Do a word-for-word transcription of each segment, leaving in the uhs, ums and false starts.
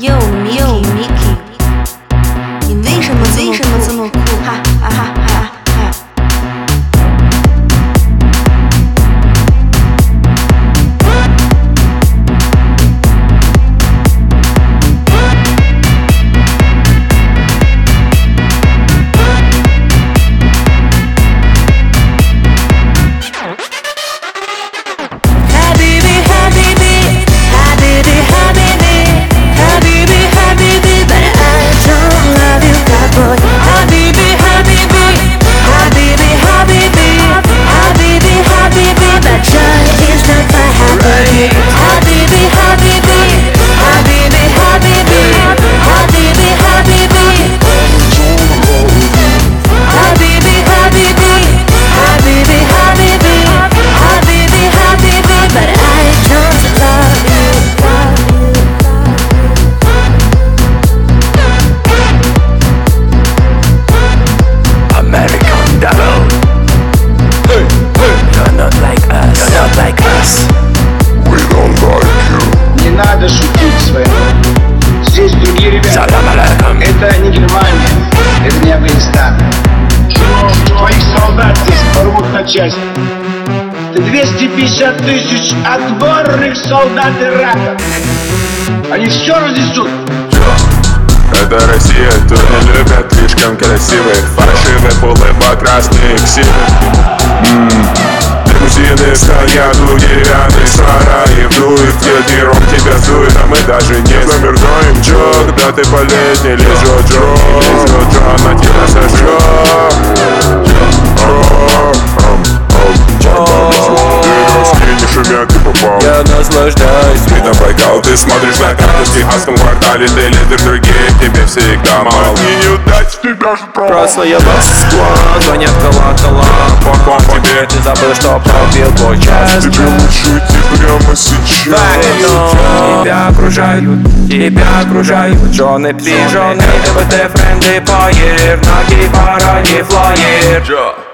Yo Mickey Mickey， 你为什么为什么这么酷？哈哈哈哈哈！ Здесь другие ребята. Это не Германия, это не Афганистан. Твоих солдат здесь порвут на части. Это двести пятьдесят тысяч отборных солдат Ирака. Они все разнесут. Это Россия, тут не любят слишком красивых. Фальшивые полупокрасные ксивы. Лимузины стоят у деревянных сараев. Дует ветерок, тебя дует, а мы даже не замерзаем. Чё, когда ты по-летней лежит Джо, лежит Джо, на тебя сожжет. Не шумят, ты попал. Я наслаждаюсь видом Байкал. Ты смотришь на карту в техасском квартале. Ты лидер, другие тебе всегда мало. И неудач тебя ждут. Красная Москва, звонят колокола. По тебе ты забыл, что пробил твой час. Тебе лучше идти прямо сейчас. Тебя окружают, тебя окружают жены, пижоны, ЛГБТ, френды, поер, на гей-параде флайер.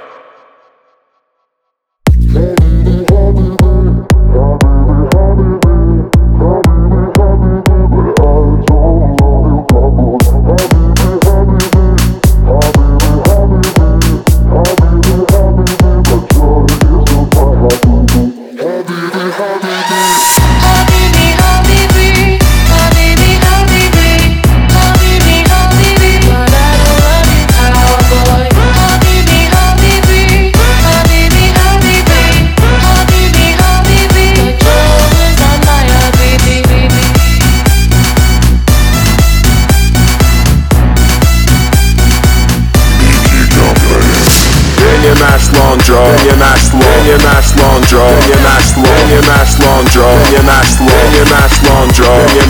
Ты не наш слон, Джо, ты не наш слон, ты не наш слон, Джо, ты не наш слон, ты не наш слон, Джо, ты не наш слон, ты не наш слон, Джо, ты не